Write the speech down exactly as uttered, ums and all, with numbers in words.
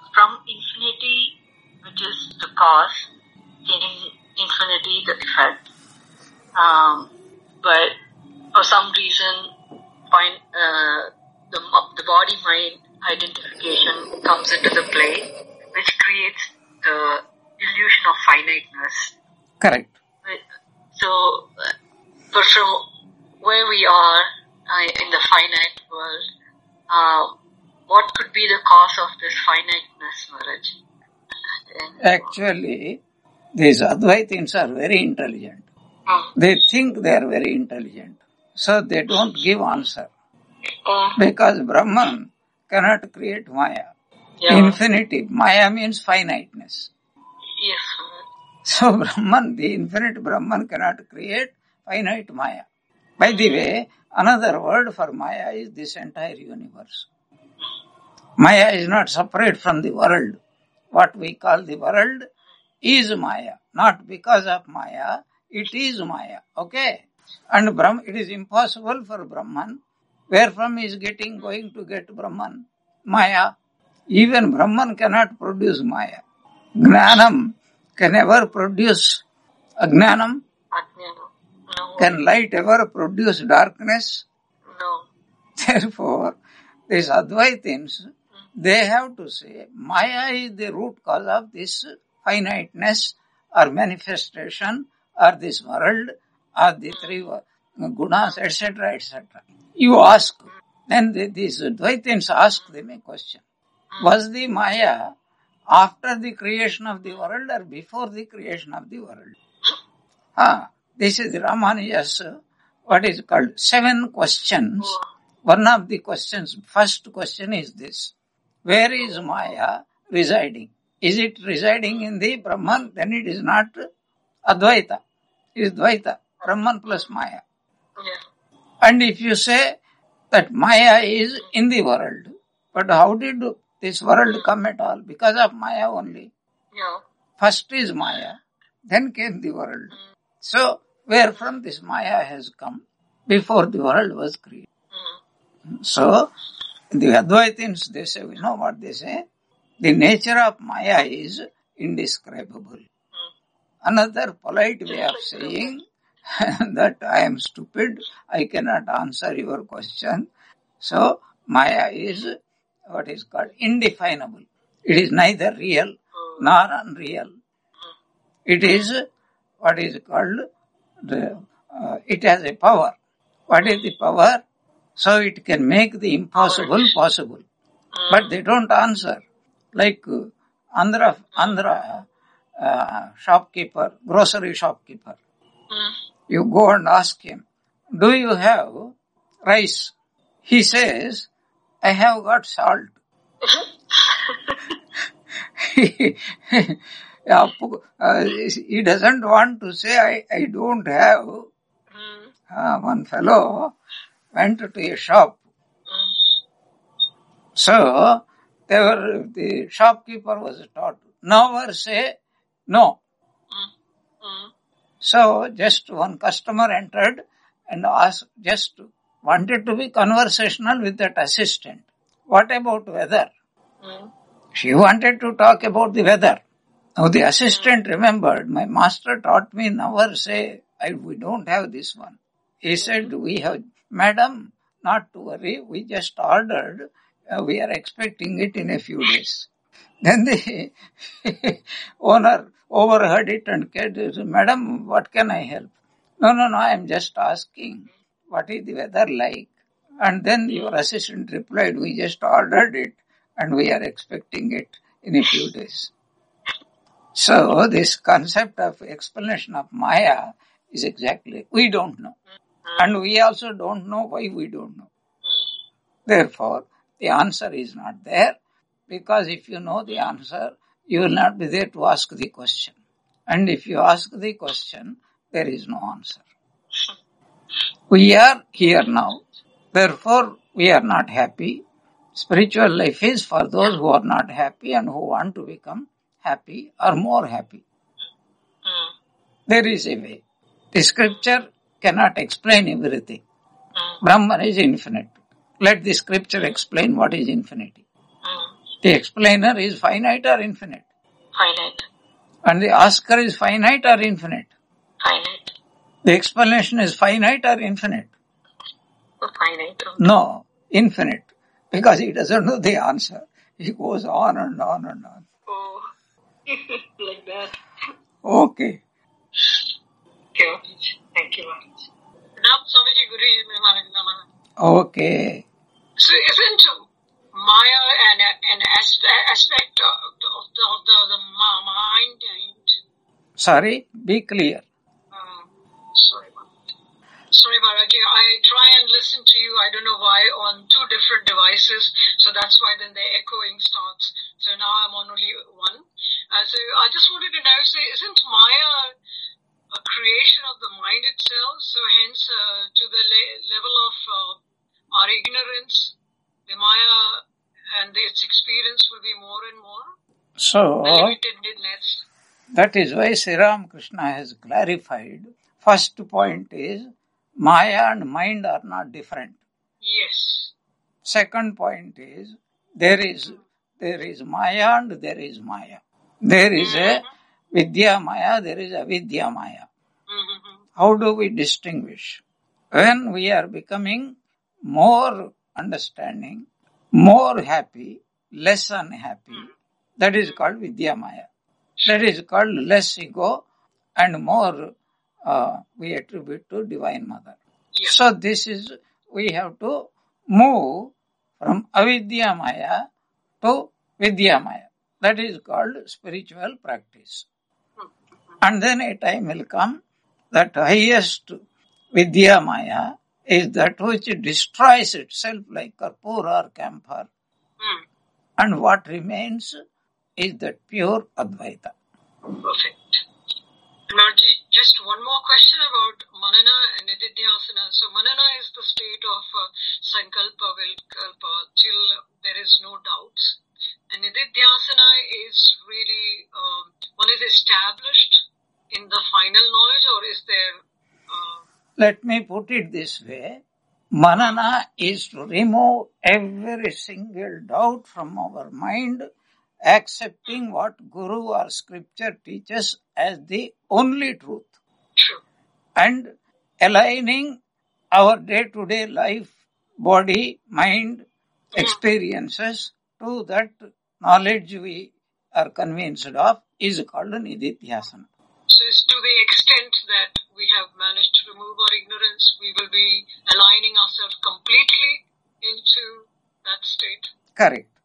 from infinity, which is the cause, in infinity the effect. Um, but for some reason, find, uh, the the body-mind identification comes into the play, which creates the illusion of finiteness. Correct. So, uh, for so where we are uh, in the finite world, uh, what could be the cause of this finiteness, Maharaj? Actually, these Advaitins are very intelligent. Hmm. They think they are very intelligent. So they don't give answer. Hmm. Because Brahman cannot create Maya. Yeah. Infinity. Maya means finiteness. Yes, Maharaj. So Brahman, the infinite Brahman cannot create finite Maya. By the way, another word for Maya is this entire universe. Maya is not separate from the world. What we call the world is Maya. Not because of Maya, it is Maya. Okay? And Brahm, it is impossible for Brahman. Where from he is getting, going to get Brahman? Maya. Even Brahman cannot produce Maya. Gnanam can ever produce Ajnanam? Ajnana. No. Can light ever produce darkness? No. Therefore, these Advaitins, they have to say, Maya is the root cause of this finiteness or manifestation or this world or the three gunas, et cetera, et cetera. You ask, then the, these Advaitins ask them a question. Was the Maya after the creation of the world or before the creation of the world? Ah, this is Ramanuja's, what is called, seven questions. One of the questions, first question is this. Where is Maya residing? Is it residing in the Brahman? Then it is not Advaita. It is Dvaita. Brahman plus Maya. Yeah. And if you say that Maya is in the world, but how did this world come at all? Because of Maya only. Yeah. First is Maya, then came the world. So, where from this Maya has come before the world was created. So, the Advaitins, they say, we know what they say. The nature of Maya is indescribable. Another polite way of saying that I am stupid, I cannot answer your question. So, Maya is what is called indefinable. It is neither real nor unreal. It is what is called, the, uh, it has a power. What is the power? So it can make the impossible possible. But they don't answer. Like uh, Andhra, Andhra uh, shopkeeper, grocery shopkeeper. You go and ask him, do you have rice? He says, I have got salt. he, uh, he doesn't want to say, I, I don't have. Uh, one fellow went to a shop. So, they were, the shopkeeper was taught, never say no. So, just one customer entered and asked, just wanted to be conversational with that assistant. What about weather? She wanted to talk about the weather. Now, the assistant remembered, my master taught me never say, I, we don't have this one. He said, we have, madam, not to worry, we just ordered, uh, we are expecting it in a few days. Then the owner overheard it and said, madam, what can I help? No, no, no, I am just asking, what is the weather like? And then your assistant replied, we just ordered it and we are expecting it in a few days. So this concept of explanation of Maya is exactly, we don't know. And we also don't know why we don't know. Therefore, the answer is not there, because if you know the answer, you will not be there to ask the question. And if you ask the question, there is no answer. We are here now. Therefore, we are not happy. Spiritual life is for those who are not happy and who want to become happy or more happy. There is a way. The scripture cannot explain everything. Brahman is infinite. Let the scripture explain what is infinity. The explainer is finite or infinite? Finite. And the asker is finite or infinite? Finite. The explanation is finite or infinite? Finite. No, infinite. Because he doesn't know the answer. He goes on and on and on. Oh, like that. Okay. Okay, thank you very much. Now, Swamiji Guru, okay. So isn't Maya an, an aspect of the, of the, of the, the mind? Sorry, be clear. Um, sorry, sorry, Maharaji. I try and listen to you, I don't know why, on two different devices. So that's why then the echoing starts. So now I'm on only one. Uh, so I just wanted to know, say, isn't Maya a creation of the mind itself? So hence, uh, to the le- level of uh, our ignorance, the Maya and its experience will be more and more so, limitedness. That is why Sri Ramakrishna has clarified. First point is, Maya and mind are not different. Yes. Second point is, there is there is Maya and there is Maya. There is mm-hmm. a Vidya Maya, there is a Vidya Maya. Mm-hmm. How do we distinguish? When we are becoming more understanding, more happy, less unhappy, mm-hmm. that is called Vidya Maya. That is called less ego and more uh, we attribute to Divine Mother. Yeah. So this is, we have to move from Avidya Maya to Vidya Maya. That is called spiritual practice. And then a time will come that highest Vidya Maya is that which destroys itself like Karpura or camphor. Mm. And what remains is that pure Advaita. Perfect. Narji, just one more question about Manana and Nididhyasana. So Manana is the state of uh, Sankalpa, Vilkalpa, till there is no doubts. And Nididhyasana is really, um, one is established in the final knowledge, or is there... Uh... Let me put it this way. Manana is to remove every single doubt from our mind, accepting what Guru or Scripture teaches as the only truth. True. And aligning our day-to-day life, body, mind, experiences to that knowledge we are convinced of is called Nididhyasana. So it's to the extent that we have managed to remove our ignorance, we will be aligning ourselves completely into that state. Correct.